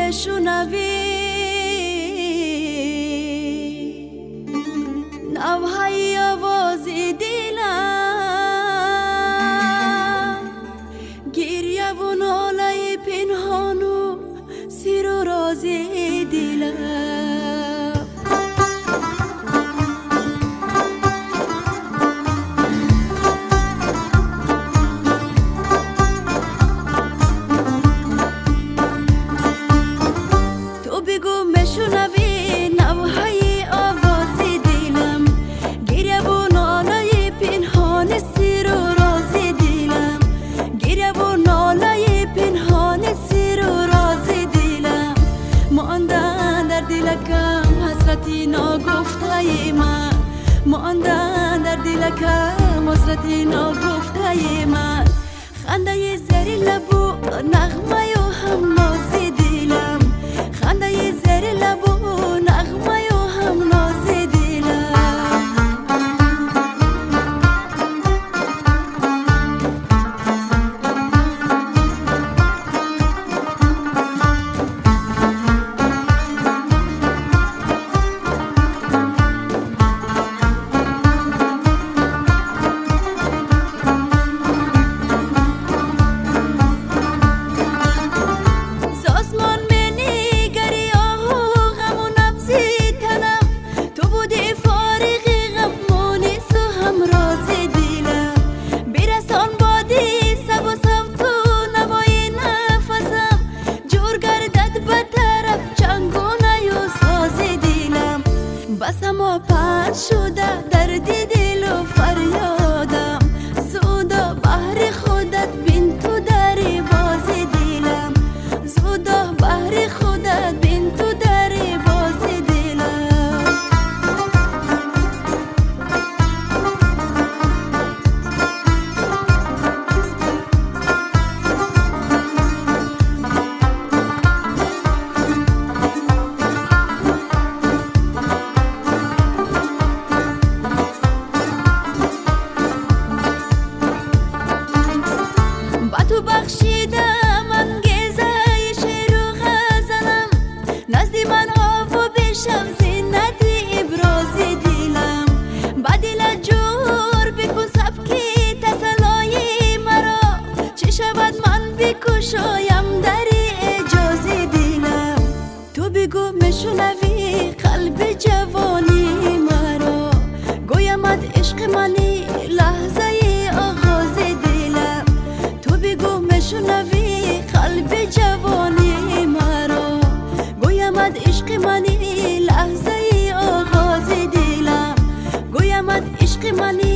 بشنوی نوهای آواز دلم، گریه و ناله پنهان و سر و راز دلم. تو بگو بشنوی نوهای آواز دلم، گریه و ناله پنهان سر و راز دلم، گریه و ناله پنهان سر و راز دلم. ماندن در دلکم حسرتی ناگفته من، ماندن در دلکم حسرتی ناگفته من. خنده زیر لب و نغمه و هم ناز دلم، خنده زیر لب و نغمه و هم ناز دلم. بس اما پنج شده درد دل و فریادم، زودا بحر خودت بین تو در باز دلم، زودا بحر خودت بین تو در باز دلم. تو بخشیدم انگیزه شعر و غزلم، نزد من آو و بشم زینت ابراز دلم. با دل جور بکن سبکی تسلای مرا، چه شود من بکشایم در اجاز دلم. تو بگو بشنوی قلب جوانی مرا، گویمت عشق منی لحظه آغاز دلم. تو بگو بشنوی قلب جوانی مرا، گویمت عشق منی لحظه آغاز دلم، گویمت عشق منی